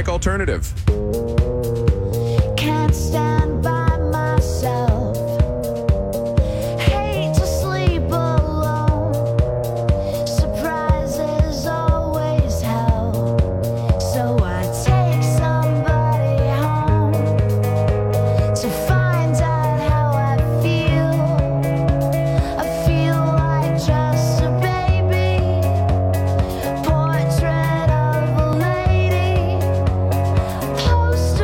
alternative. Can't stand by myself. Hate to sleep alone. Surprises always help. So I take somebody home to find out how I feel. I feel like just a baby. Portrait of a lady. Poster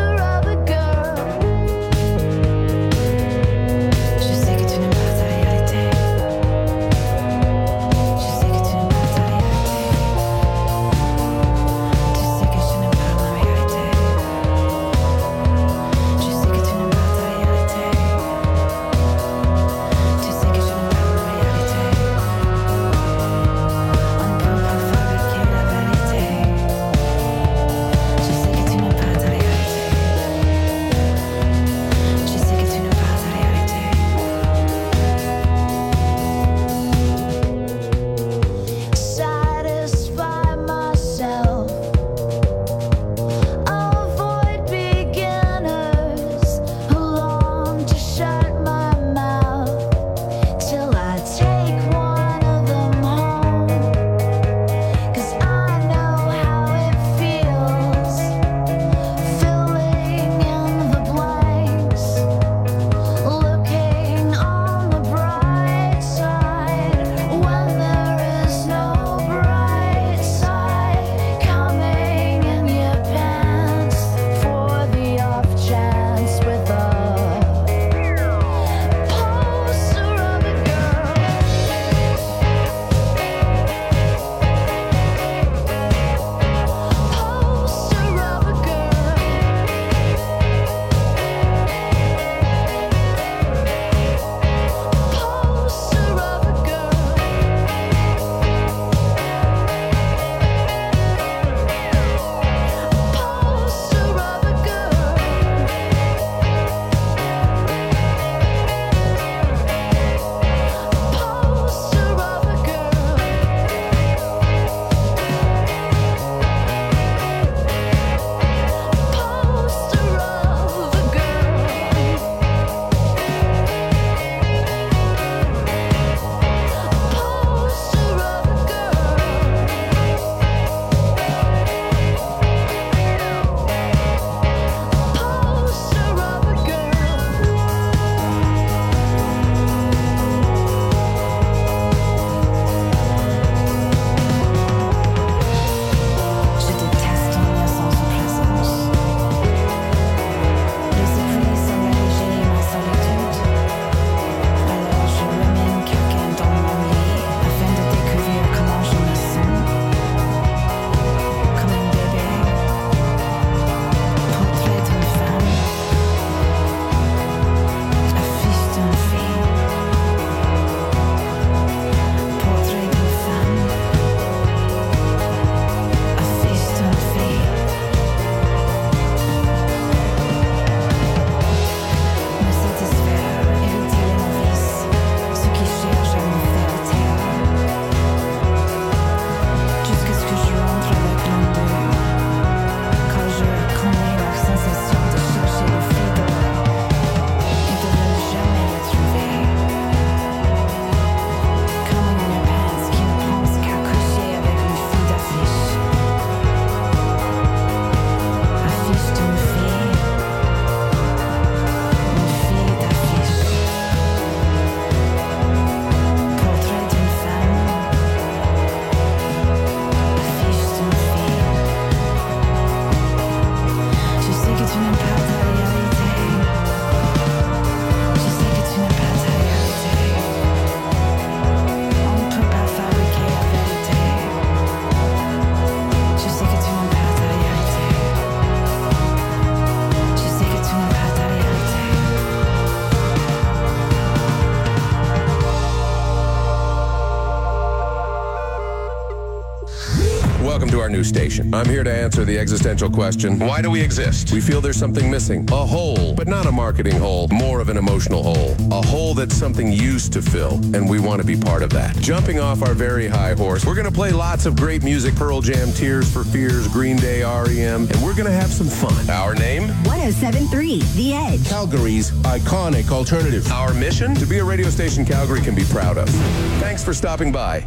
new station. I'm here to answer the existential question, why do we exist? We feel there's something missing. A hole, but not a marketing hole, more of an emotional hole. A hole that something used to fill, and we want to be part of that. Jumping off our very high horse, we're going to play lots of great music, Pearl Jam, Tears for Fears, Green Day, REM, and we're going to have some fun. Our name? 107.3 The Edge. Calgary's iconic alternative. Our mission? To be a radio station Calgary can be proud of. Thanks for stopping by.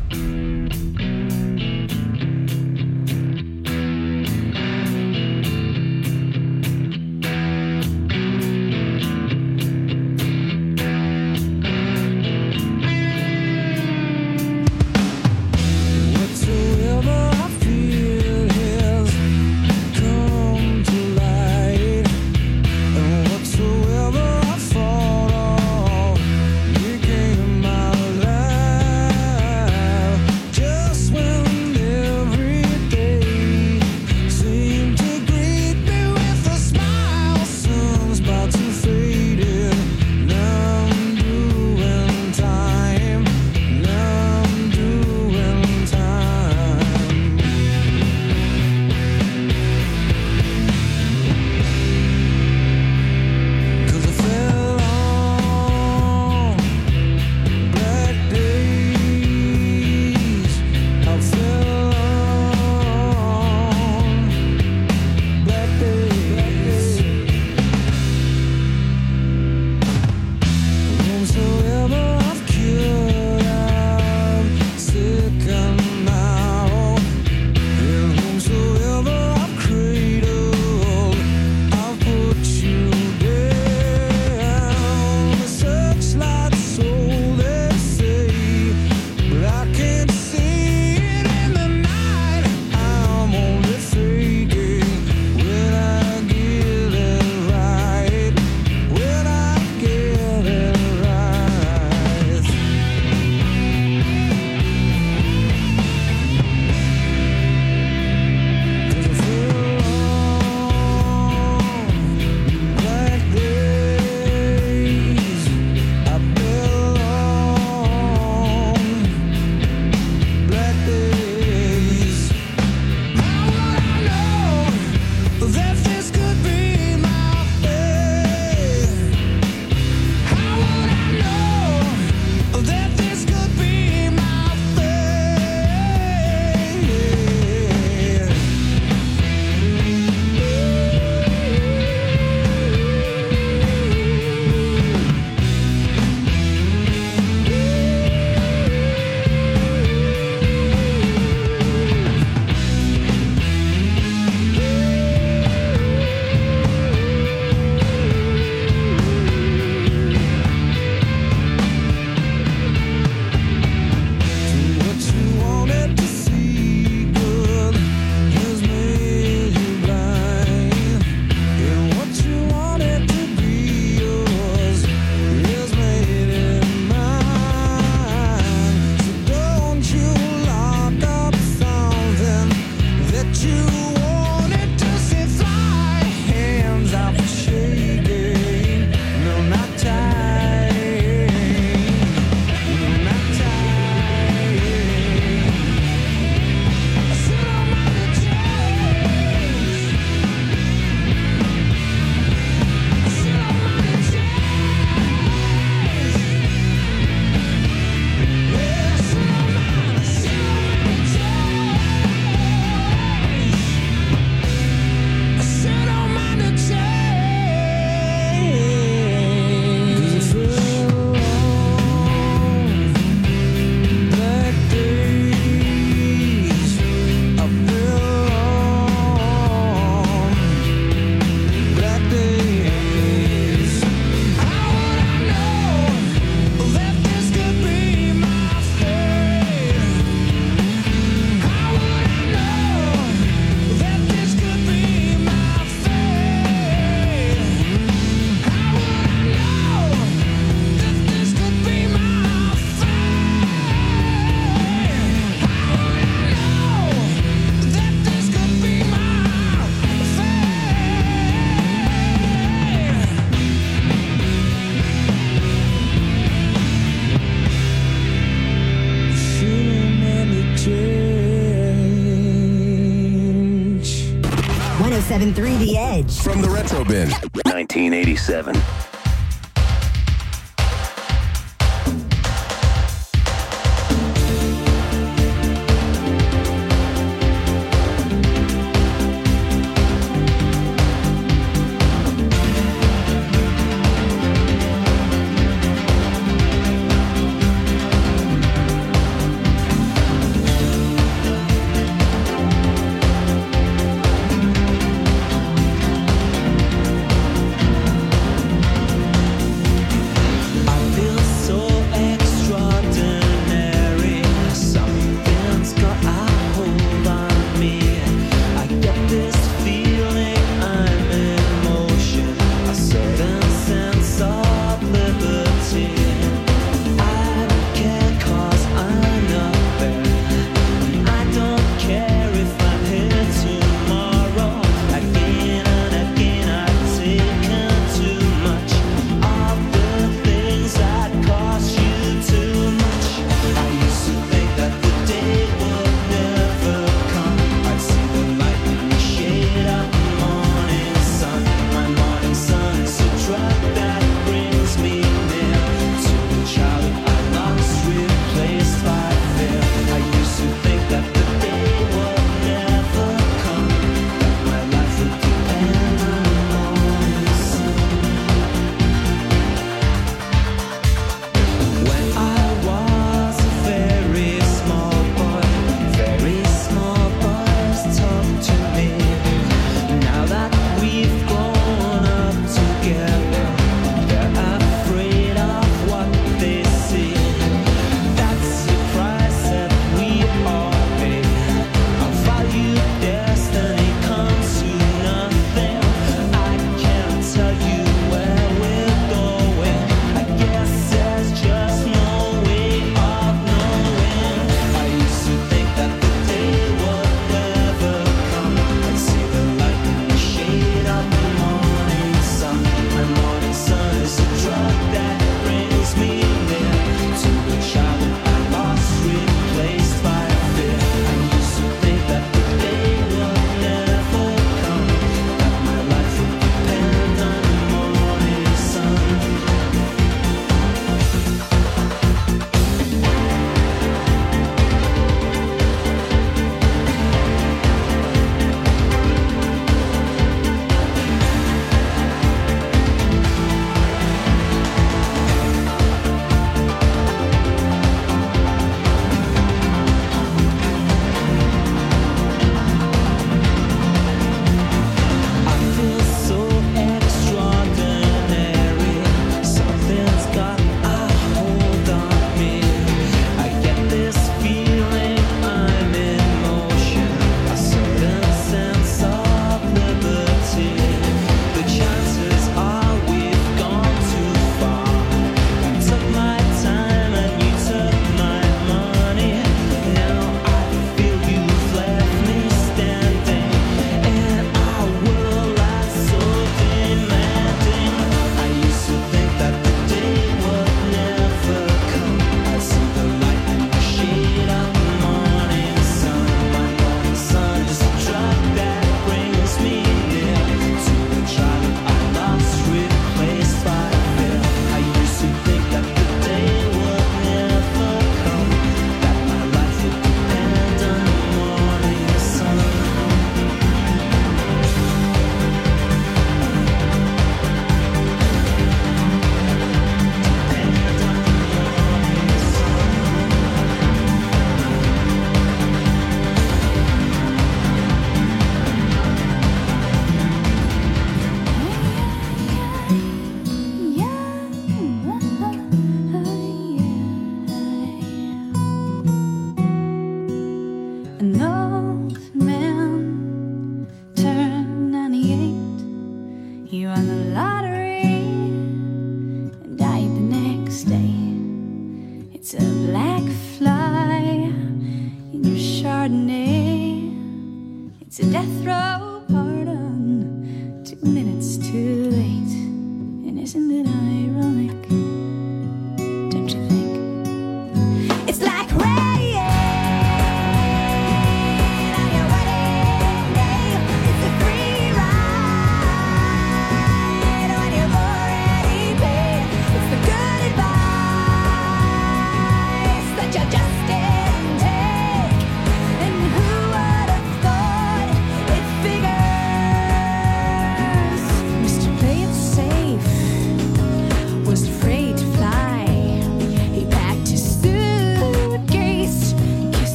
107.3 The Edge. From the Retro Bin. 1987.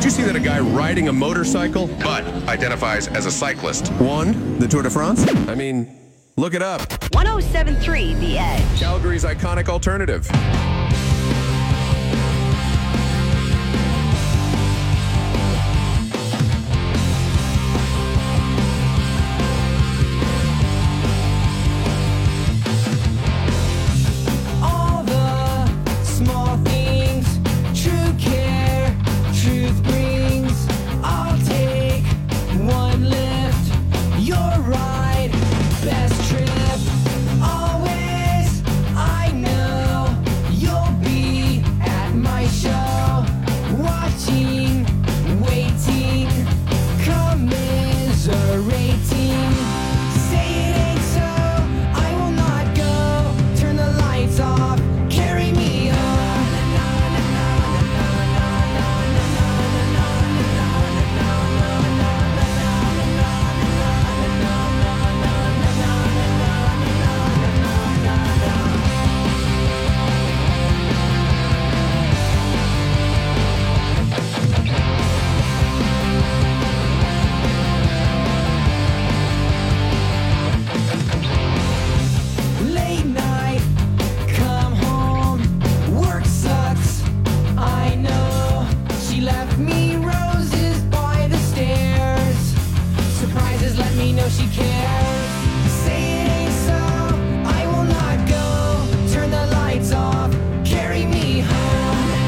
Did you see that a guy riding a motorcycle but identifies as a cyclist won the Tour de France? I mean, look it up. 1073 The Edge. Calgary's iconic alternative. All the small things, true care, truth brings. I'll take one lift, you're right, best trip. Always, I know you'll be at my show, watching, waiting, commiserating. Say it ain't so, I will not go. Turn the lights off, carry me home. Late night, come home, work sucks, I know. She left me roses by the stairs. Surprises let me know she cares. Say it ain't so, I will not go. Turn the lights off, carry me home.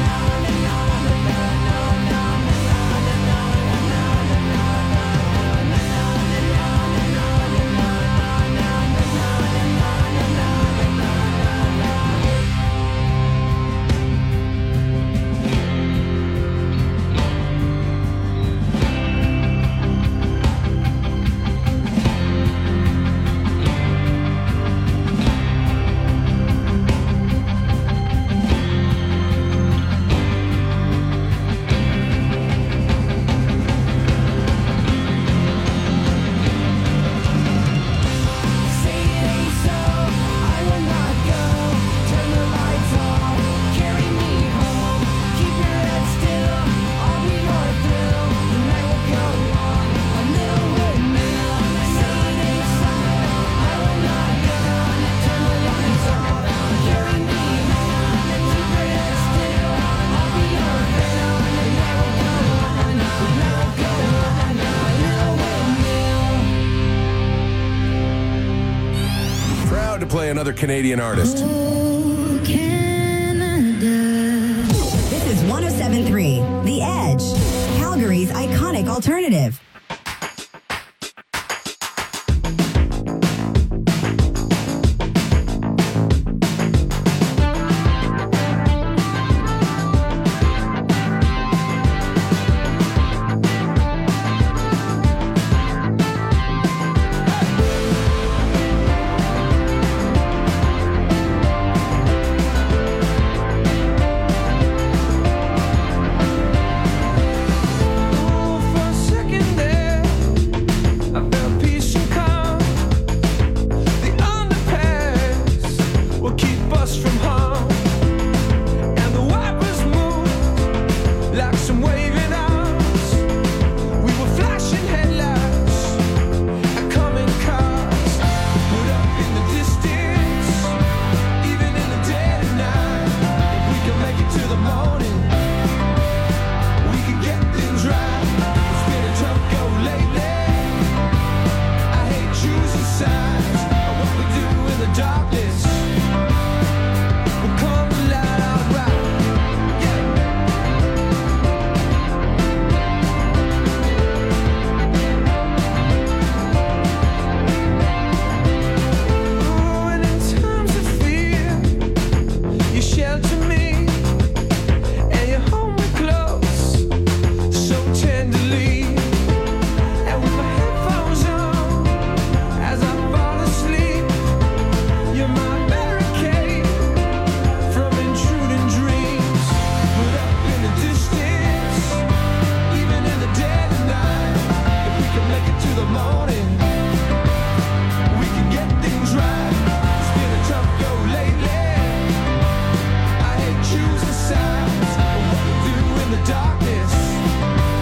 Say it ain't so, I will not go. Turn the lights off, carry me home. Keep your head still, I'll be your thrill. The night will go on, a little windmill. Say it ain't so, I will not go. Turn the lights off, carry me home. Keep your head still, I'll be your thrill. The night will go on, a little windmill. Proud to play another Canadian artist. This is 1073 The Edge. Calgary's iconic alternative. For a second there, I felt peace and calm. The underpass will keep us from harm, and the wipers move like some waving arms. We were flashing headlights and coming cars, put up in the distance, even in the dead of night. If we can make it to the morning, we can get things right. It's been a tough go lately. I hate choosing sides. What we do in the darkness will come to light out right. Yeah. Oh, and in times of fear, you shelter me and you hold me close so tenderly. And with my headphones on, as I fall asleep, you're my barricade from intruding dreams. Put up in the distance, even in the dead of night. If we can make it to the morning, we can get things right. It's been a tough go lately. I hate choosing sides. What we do in the darkness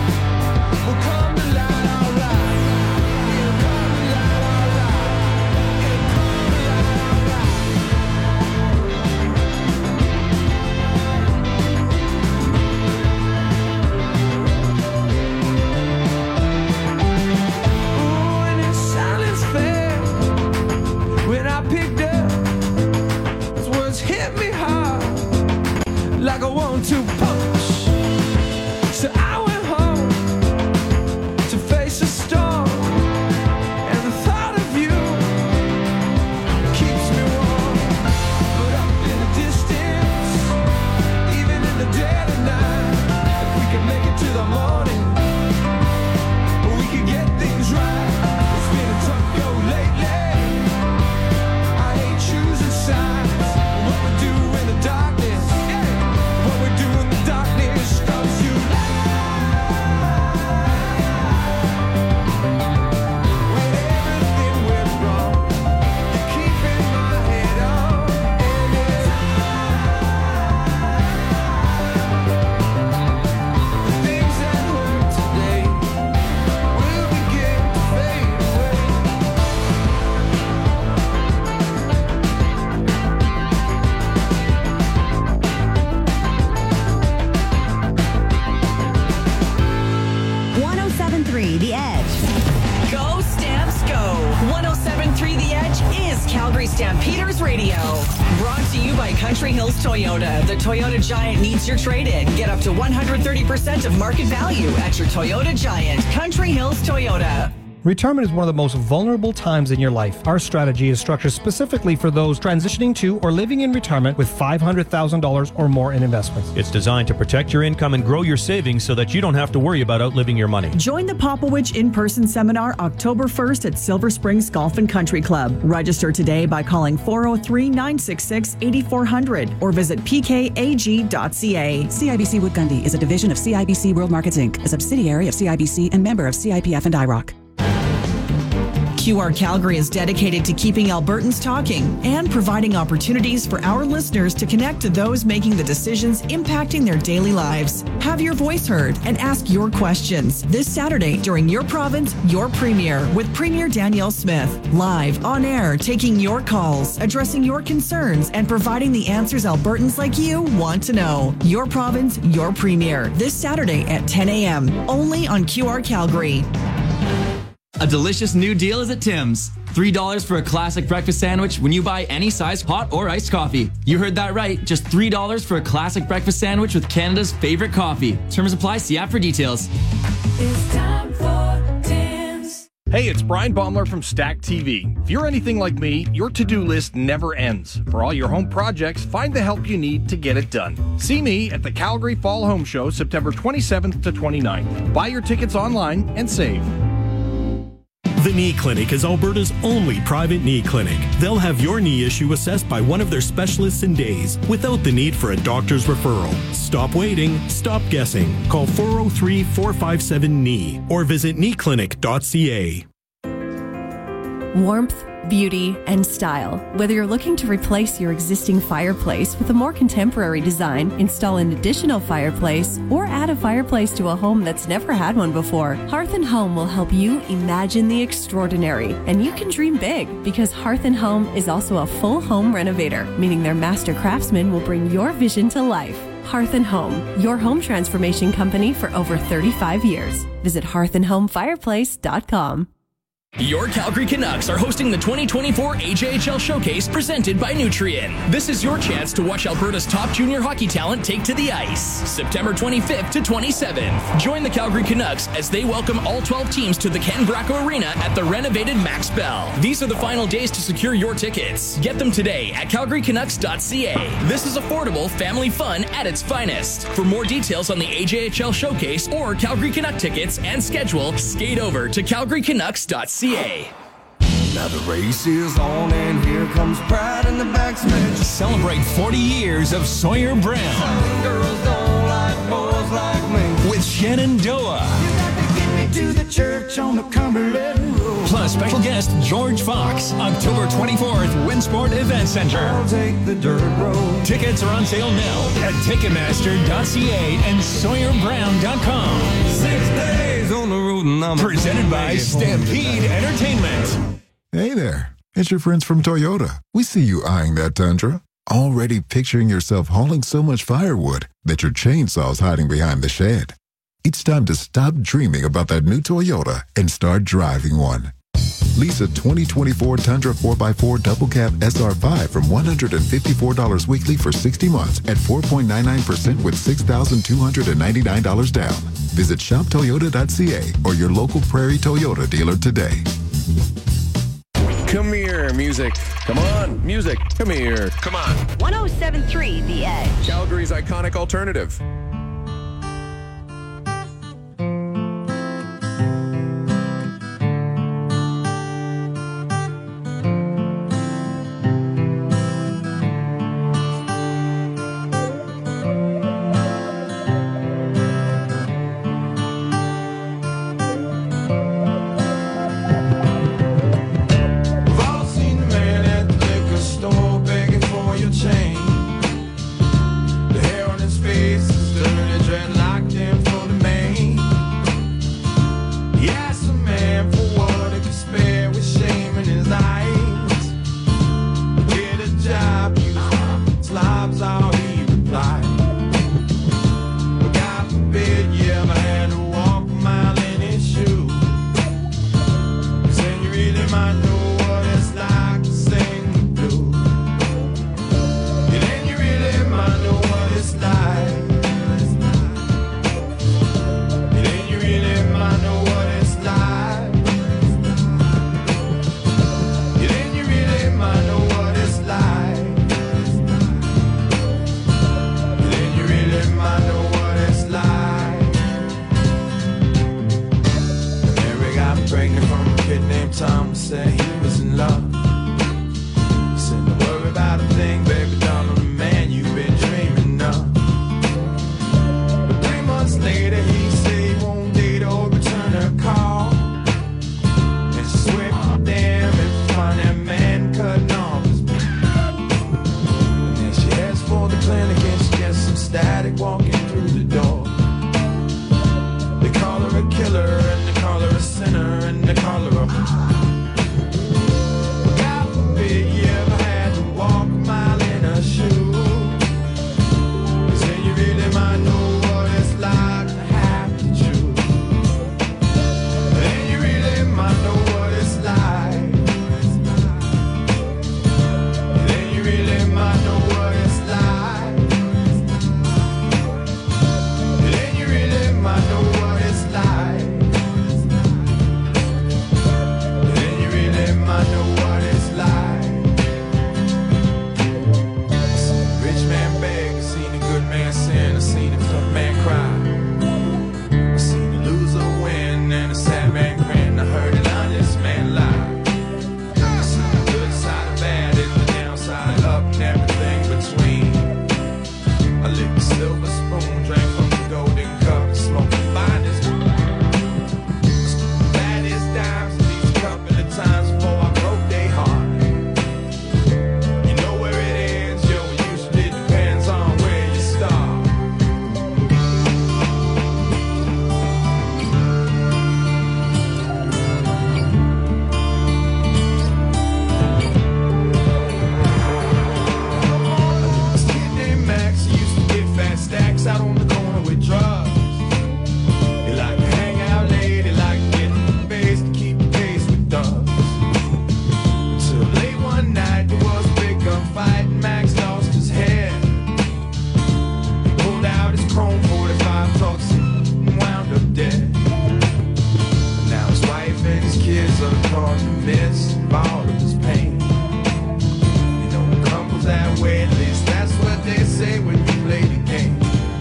Calgary Stampeders Radio. Brought to you by Country Hills Toyota. The Toyota Giant needs your trade-in. Get up to 130% of market value at your Toyota Giant. Country Hills Toyota. Retirement is one of the most vulnerable times in your life. Our strategy is structured specifically for those transitioning to or living in retirement with $500,000 or more in investments. It's designed to protect your income and grow your savings so that you don't have to worry about outliving your money. Join the Popowich in-person seminar October 1st at Silver Springs Golf and Country Club. Register today by calling 403-966-8400 or visit pkag.ca. CIBC Wood Gundy is a division of CIBC World Markets Inc., a subsidiary of CIBC and member of CIPF and IROC. QR Calgary is dedicated to keeping Albertans talking and providing opportunities for our listeners to connect to those making the decisions impacting their daily lives. Have your voice heard and ask your questions this Saturday during Your Province, Your Premier with Premier Danielle Smith. Live on air, taking your calls, addressing your concerns, and providing the answers Albertans like you want to know. Your Province, Your Premier this Saturday at 10 a.m. only on QR Calgary. A delicious new deal is at Tim's. $3 for a classic breakfast sandwich when you buy any size hot or iced coffee. You heard that right. Just $3 for a classic breakfast sandwich with Canada's favorite coffee. Terms apply. See app for details. It's time for Tim's. Hey, it's Brian Baumler from Stack TV. If you're anything like me, your to-do list never ends. For all your home projects, find the help you need to get it done. See me at the Calgary Fall Home Show, September 27th to 29th. Buy your tickets online and save. The Knee Clinic is Alberta's only private knee clinic. They'll have your knee issue assessed by one of their specialists in days without the need for a doctor's referral. Stop waiting. Stop guessing. Call 403-457-KNEE or visit kneeclinic.ca. Warmth, beauty, and style. Whether you're looking to replace your existing fireplace with a more contemporary design, install an additional fireplace, or add a fireplace to a home that's never had one before, Hearth & Home will help you imagine the extraordinary. And you can dream big because Hearth & Home is also a full home renovator, meaning their master craftsmen will bring your vision to life. Hearth & Home, your home transformation company for over 35 years. Visit hearthandhomefireplace.com. Your Calgary Canucks are hosting the 2024 AJHL Showcase presented by Nutrien. This is your chance to watch Alberta's top junior hockey talent take to the ice. September 25th to 27th. Join the Calgary Canucks as they welcome all 12 teams to the Ken Bracco Arena at the renovated Max Bell. These are the final days to secure your tickets. Get them today at calgarycanucks.ca. This is affordable family fun at its finest. For more details on the AJHL Showcase or Calgary Canuck tickets and schedule, skate over to calgarycanucks.ca. Now the race is on and here comes pride in the backstretch. Celebrate 40 years of Sawyer Brown. Some girls don't like boys like me. With Shenandoah. You got to get me to the church on the Cumberland Road. Plus special guest George Fox. October 24th, Winsport Event Center. I'll take the dirt road. Tickets are on sale now at Ticketmaster.ca and SawyerBrown.com. 6 days on the road and I'm presented by Stampede Entertainment. Hey there, it's your friends from Toyota. We see you eyeing that Tundra. Already picturing yourself hauling so much firewood that your chainsaw's hiding behind the shed. It's time to stop dreaming about that new Toyota and start driving one. Lease a 2024 Tundra 4x4 Double Cab SR5 from $154 weekly for 60 months at 4.99% with $6,299 down. Visit shoptoyota.ca or your local Prairie Toyota dealer today. Come here, music. Come on, music. Come here. Come on. 107.3 The Edge. Calgary's iconic alternative. might know what it's like to sing Tom said he was in love. He said, don't worry about a thing, baby, doll, I'm the man you've been dreaming of. But 3 months later, he said he won't date or return her call. And she swear, damn, if I find that man cutting off his beat. And then she heads for the clinic and she gets some static walking through the door. They call her a killer and they call her a sinner and they call her a... God forbid you ever had to walk a mile in her shoes. 'Cause then you really might know what it's like to have to choose. Then you really might know what it's like. Then you really might know what it's like. Then you really might know what it's like. Then you really might know what it's like. I seen a rich man beg, I seen a good man sin, I seen a tough man cry. I seen a loser win and a sad man grin. I heard an honest man lie. I seen the good side of bad and the downside up and everything between. I licked the silver spoon, drank from the golden cup, and smoked the finest. Baddest dimes, these couple of times before I broke their heart. You know where it ends, yo, it usually depends on where you start. This kid named Max, he used to get fat stacks out on the corner with drugs. He liked to hang out late, he liked to get in the face to keep the pace with thugs. Until late one night, there was a big gunfight and Max lost his head. He pulled out his chrome 45 Tucson and wound up dead. Now his wife and his kids are caught in the midst of all of his pain. You know it crumbles that way, at least that's what they say when you play the game.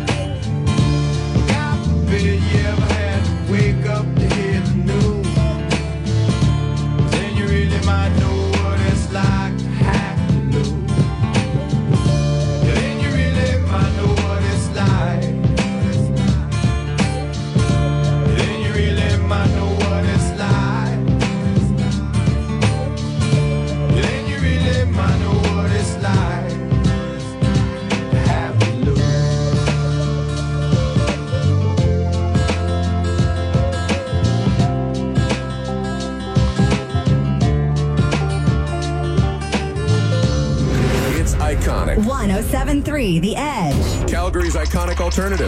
God forbid you ever had to wake up to hear the news. Then you really might know what it's like to have to lose. Then you really might know what it's like. Then you really might know what it's like. Then you really might know what it's like to have to lose. It's iconic. 1073 The Edge. Calgary's iconic alternative.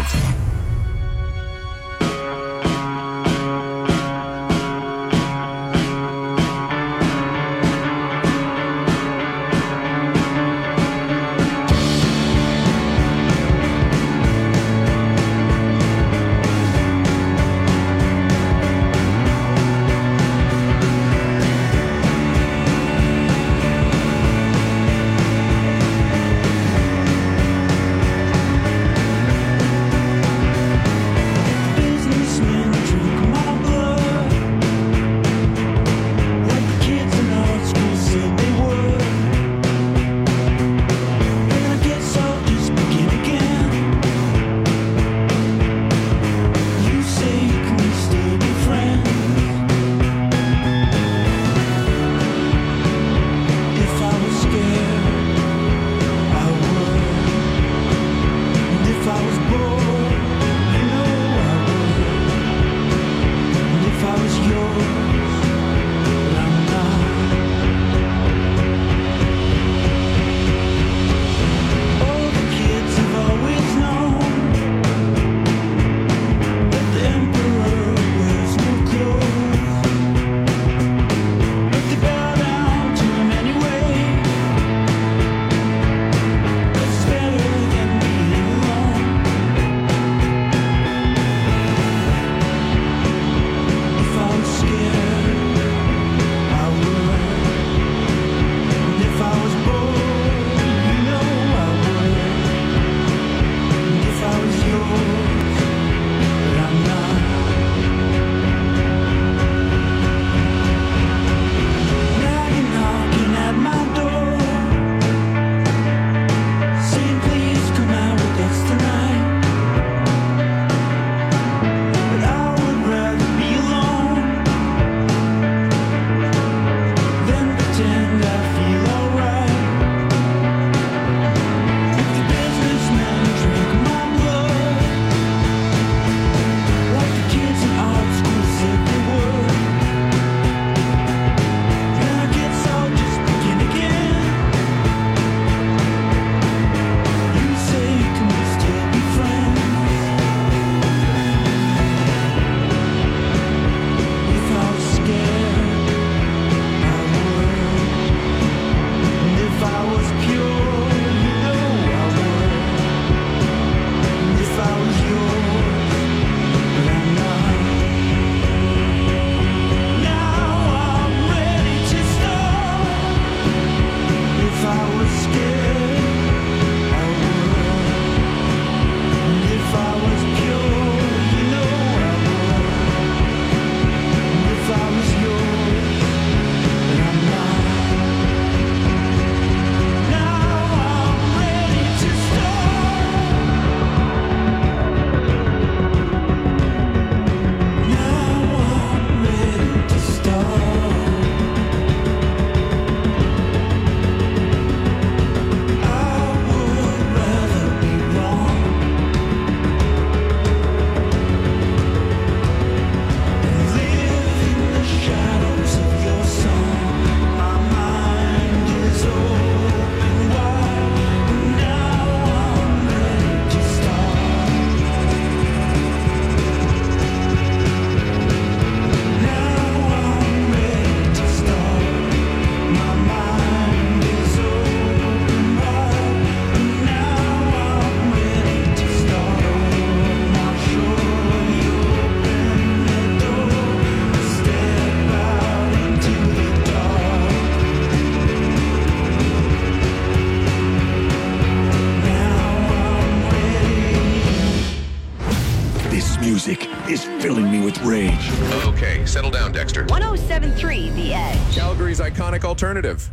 filling me with rage. Okay, settle down, Dexter. 1073 The Edge. Calgary's iconic alternative.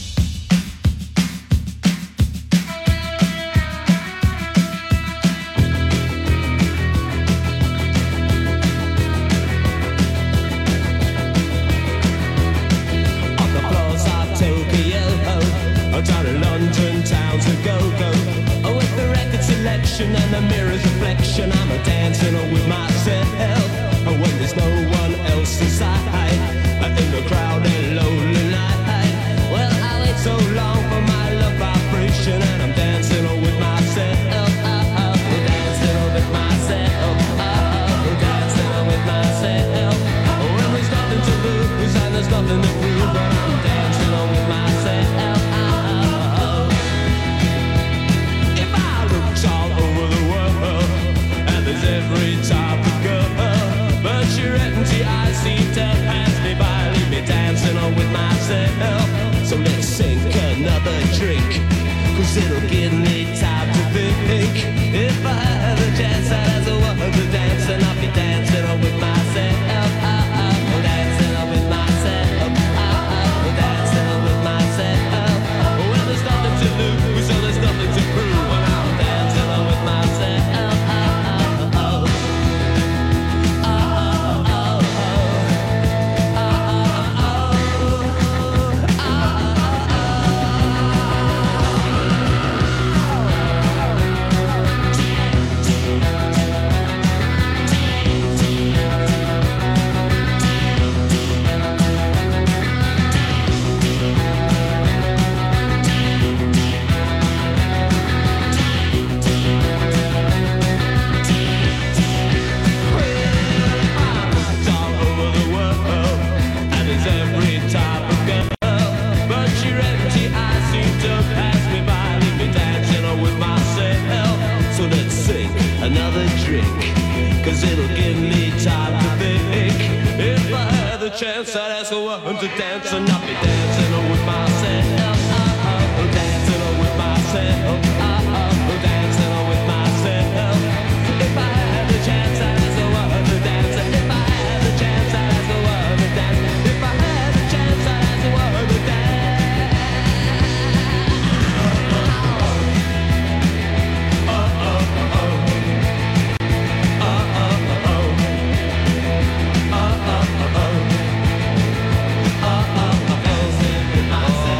Down in London town's a go-go. Oh, with the record selection and the mirror's reflection, I'm a dancing with myself. Oh, when there's no one else inside, in the crowded lonely night. Well, I wait so long for my love vibration, and I'm dancing with myself. Dancing with myself. Dancing with myself. When there's nothing to lose and there's nothing to prove, but I'm dancing with myself. Every type of girl, but your empty eyes seem to pass me by, leave me dancing on with myself. So let's sink another drink, cause it'll give me time to think. If I had a chance, I'd as a woman to dance, and I'll be dancing on with myself. Dancing on with myself. Dancing on with myself. Well, there's nothing to lose, so there's nothing to prove, and I'm dancing on with myself. Cause it'll give me time to think. If I had the chance, I'd ask a woman to dance, and I'll be dancing with myself. Dancing with myself. Dancing with myself. If I had the chance, I'd ask a woman to dance. If I had the chance, I'd ask a woman to dance. If I had the chance, I'd ask a woman to dance. Myself.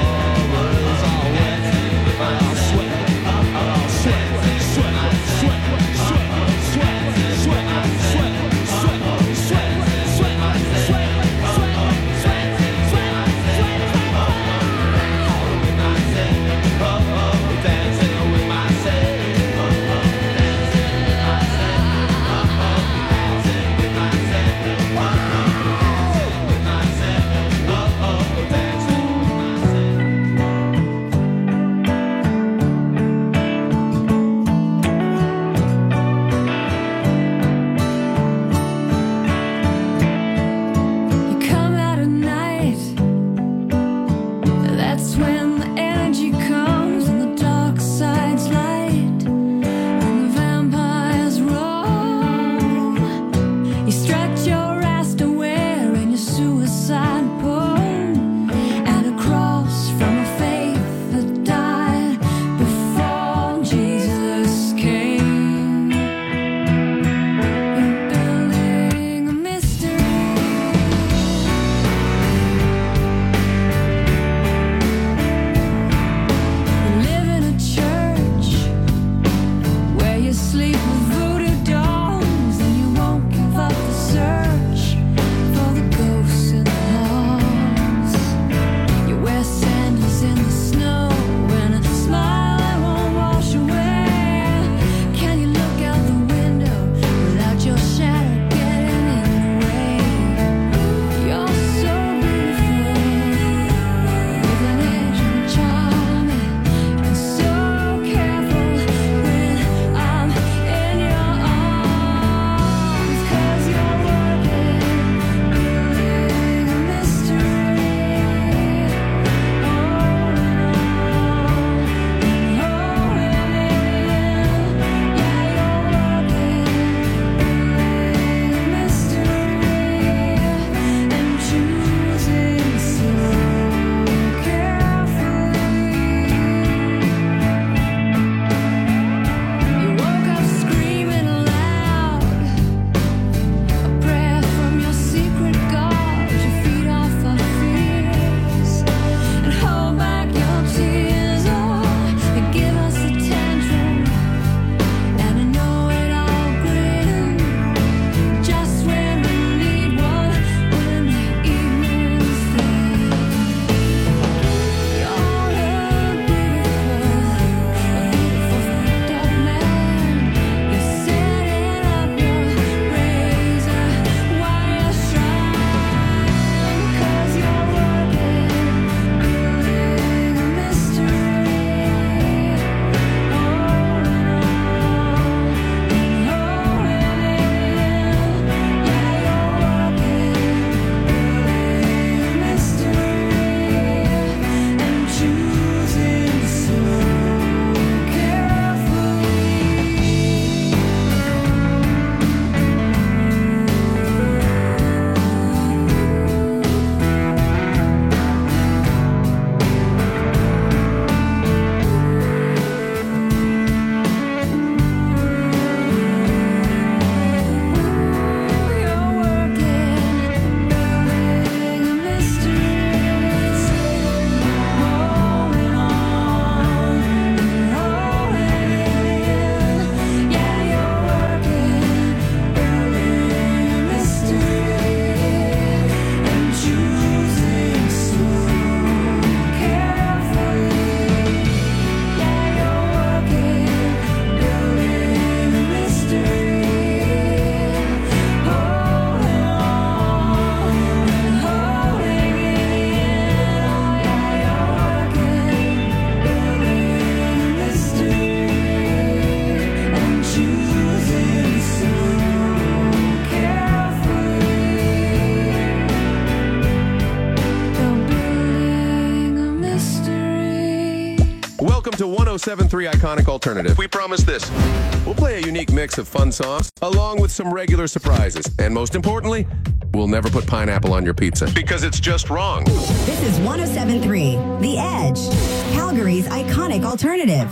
Welcome to 107.3 Iconic Alternative. We promise this. We'll play a unique mix of fun songs along with some regular surprises. And most importantly, we'll never put pineapple on your pizza because it's just wrong. This is 107.3 The Edge, Calgary's iconic alternative.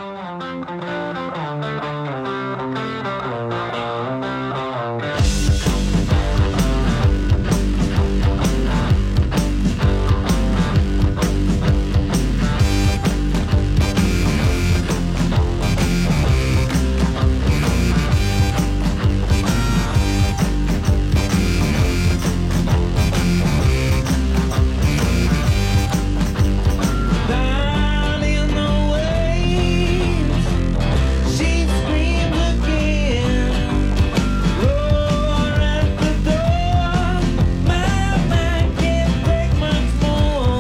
Down in the waves, she screams again. Roar at the door, my mind can't take much more.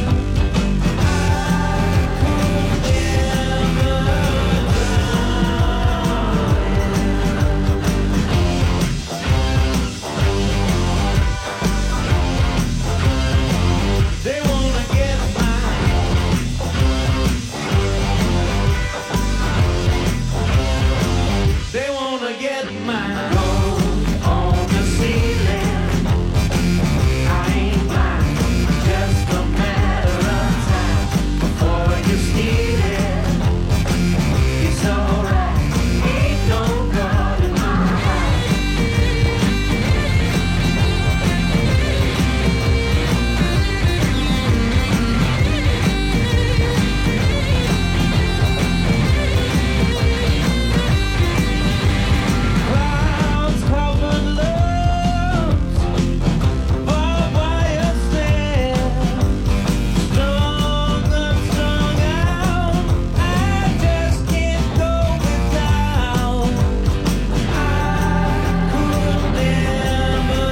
I could never drown. They wanna get They wanna get mine. Gold on the ceiling. I ain't blind, just a matter of time before you steal it. It's alright, ain't no God in my Clouds covered loves, barbed wire stand, strung up, strung out. I just can't go without. I could never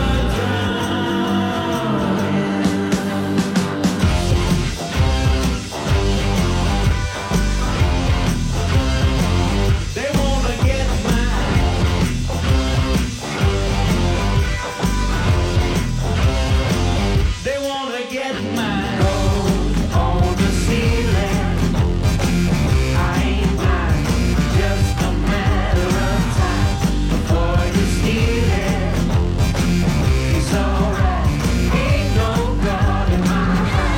drown. They wanna get They wanna get mine. Gold on the ceiling. I ain't blind, just a matter of time before you steal it. It's alright, ain't no God in my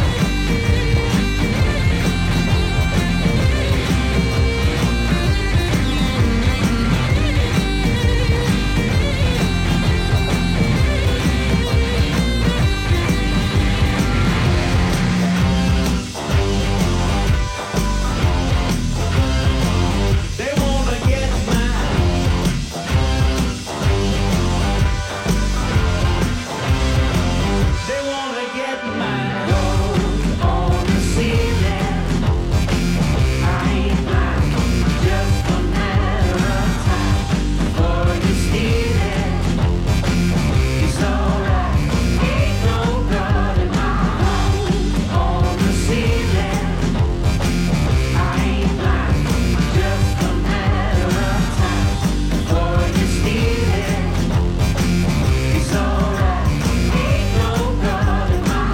They wanna get They wanna get mine. Gold on the ceiling. I ain't blind, just a matter of time before you steal it. It's alright, ain't no God in my home. On the ceiling. I ain't blind, just a matter of time before you steal it. It's alright, ain't no God in my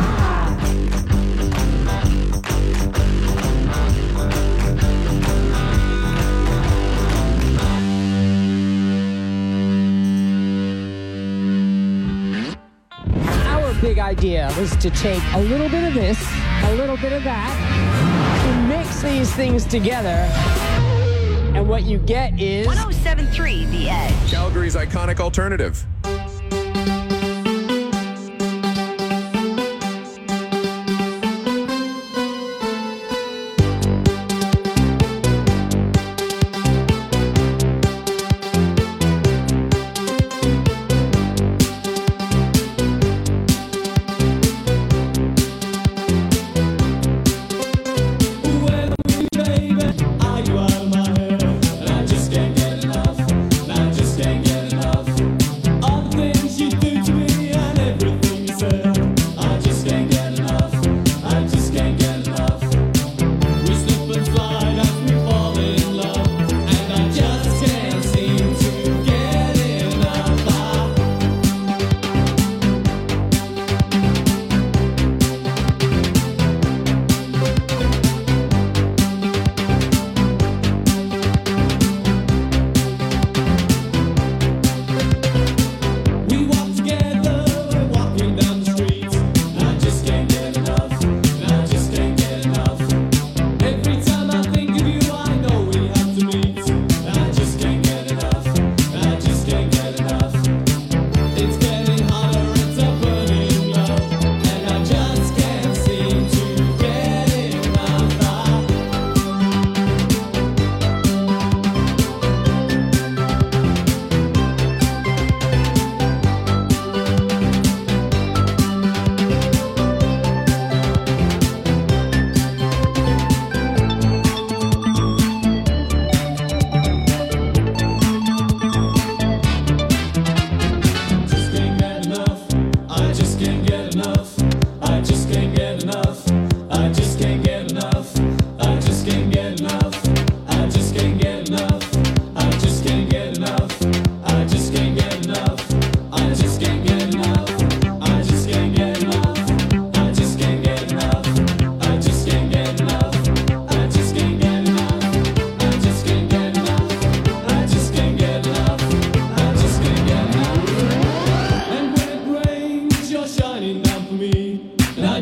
Our big idea was to take a little bit of this, a little bit of that, and mix these things together. And what you get is 107.3 The Edge. Calgary's iconic alternative. I just can't get enough.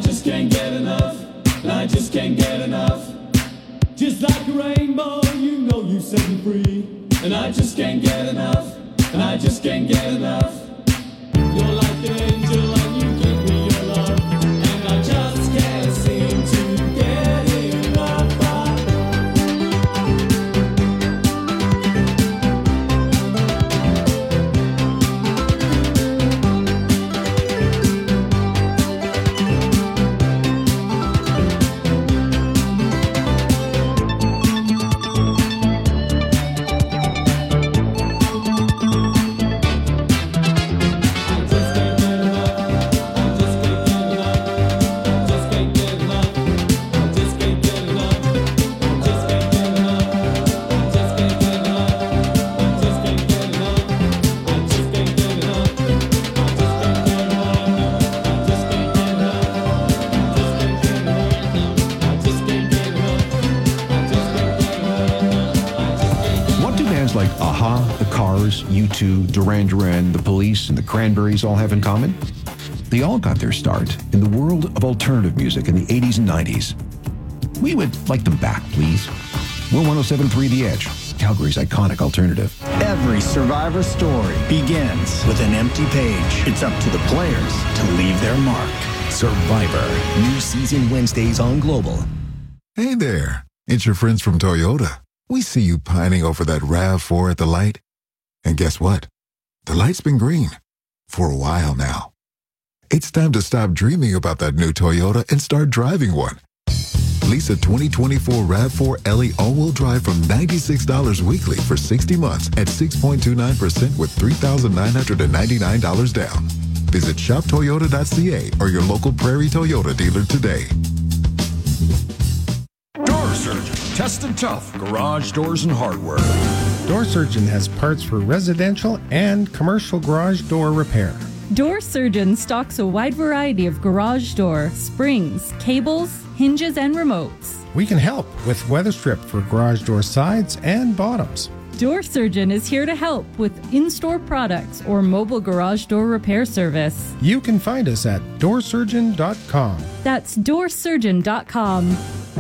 just can't get enough. And I just can't get enough. Just like a rainbow, you know you set me free. And I just can't get enough. And I just can't get enough. You're like an angel and you give me your love. And I just can't seem to get enough. Like Aha, The Cars, U2, Duran Duran, The Police, and The Cranberries all have in common? They all got their start in the world of alternative music in the 80s and 90s. We would like them back, please. We're 107.3 The Edge, Calgary's iconic alternative. Every Survivor story begins with an empty page. It's up to the players to leave their mark. Survivor, new season Wednesdays on Global. Hey there, it's your friends from Toyota. We see you pining over that RAV4 at the light. And guess what? The light's been green for a while now. It's time to stop dreaming about that new Toyota and start driving one. Lease a 2024 RAV4 LE all-wheel drive from $96 weekly for 60 months at 6.29% with $3,999 down. Visit shoptoyota.ca or your local Prairie Toyota dealer today. Door Surgeon, tested tough, garage doors and hardware. Door Surgeon has parts for residential and commercial garage door repair. Door Surgeon stocks a wide variety of garage door, springs, cables, hinges, and remotes. We can help with weather strip for garage door sides and bottoms. Door Surgeon is here to help with in-store products or mobile garage door repair service. You can find us at doorsurgeon.com. That's doorsurgeon.com.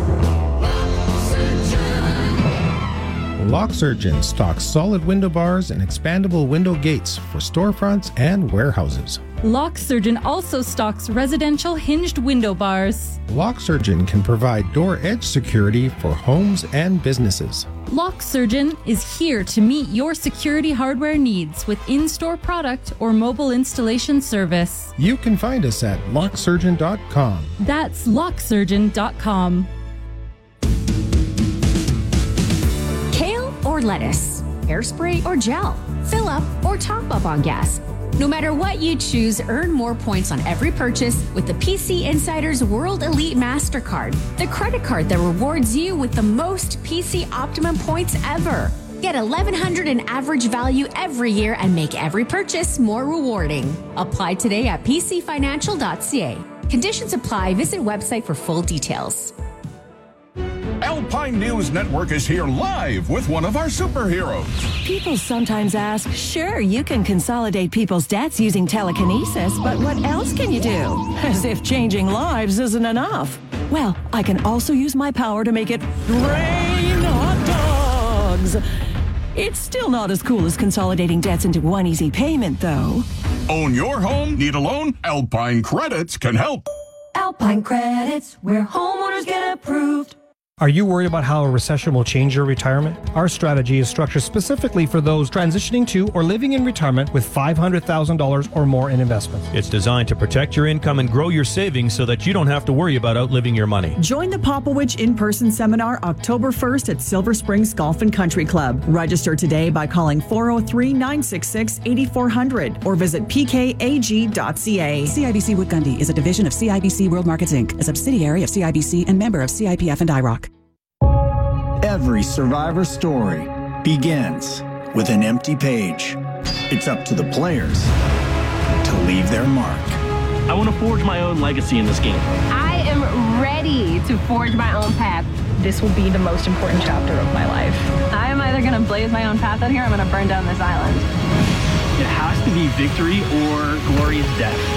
Lock Surgeon stocks solid window bars and expandable window gates for storefronts and warehouses. Lock Surgeon also stocks residential hinged window bars. Lock Surgeon can provide door edge security for homes and businesses. Lock Surgeon is here to meet your security hardware needs with in-store product or mobile installation service. You can find us at locksurgeon.com. That's locksurgeon.com. Kale or lettuce, hairspray or gel, fill up or top up on gas. No matter what you choose, earn more points on every purchase with the PC Insider's World Elite MasterCard, the credit card that rewards you with the most PC Optimum points ever. Get 1,100 in average value every year and make every purchase more rewarding. Apply today at pcfinancial.ca. Conditions apply. Visit website for full details. Alpine News Network is here live with one of our superheroes. People sometimes ask, sure, you can consolidate people's debts using telekinesis, but what else can you do? As if changing lives isn't enough. Well, I can also use my power to make it rain hot dogs. It's still not as cool as consolidating debts into one easy payment, though. Own your home? Need a loan? Alpine Credits can help. Alpine Credits, where homeowners get approved. Are you worried about how a recession will change your retirement? Our strategy is structured specifically for those transitioning to or living in retirement with $500,000 or more in investments. It's designed to protect your income and grow your savings so that you don't have to worry about outliving your money. Join the Popowich in-person seminar October 1st at Silver Springs Golf and Country Club. Register today by calling 403-966-8400 or visit pkag.ca. CIBC Wood Gundy is a division of CIBC World Markets Inc., a subsidiary of CIBC and member of CIPF and IROC. Every Survivor story begins with an empty page. It's up to the players to leave their mark. I want to forge my own legacy in this game. I am ready to forge my own path. This will be the most important chapter of my life. I am either going to blaze my own path out here or I'm going to burn down this island. It has to be victory or glorious death.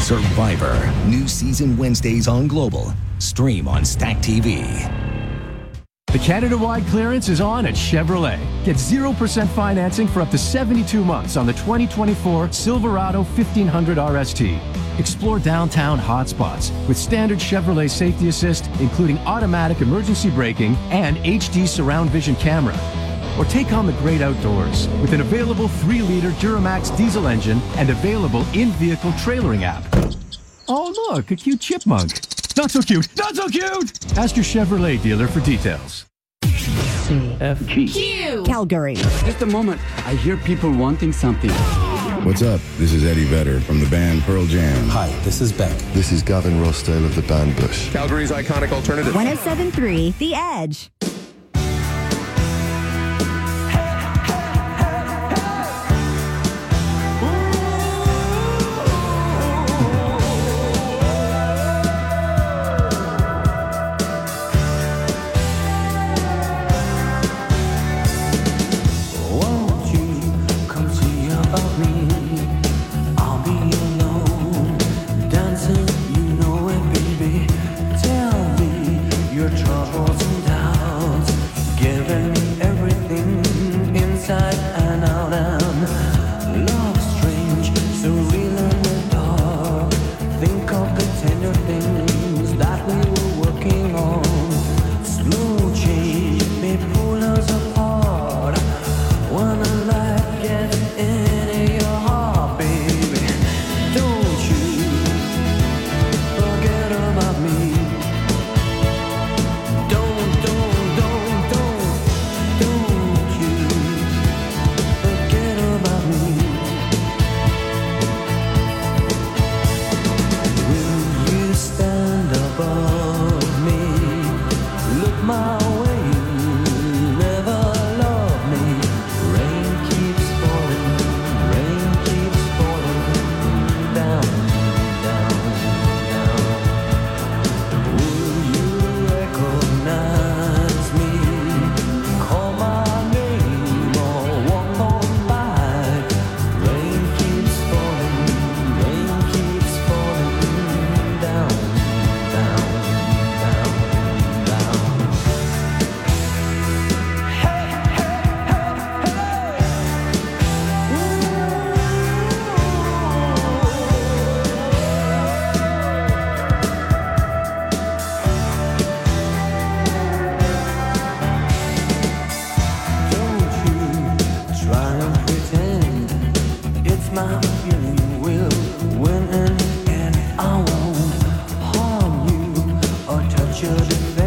Survivor. New season Wednesdays on Global. Stream on Stack TV. The Canada-wide clearance is on at Chevrolet. Get 0% financing for up to 72 months on the 2024 Silverado 1500 RST. Explore downtown hotspots with standard Chevrolet Safety Assist, including automatic emergency braking and HD surround vision camera. Or take on the great outdoors with an available 3-liter Duramax diesel engine and available in-vehicle trailering app. Oh look, a cute chipmunk. Not so cute, not so cute! Ask your Chevrolet dealer for details. CFG. Calgary. Just a moment. I hear people wanting something. What's up? This is Eddie Vedder from the band Pearl Jam. Hi, this is Beck. This is Gavin Rossdale of the band Bush. Calgary's iconic alternative. 107.3 The Edge.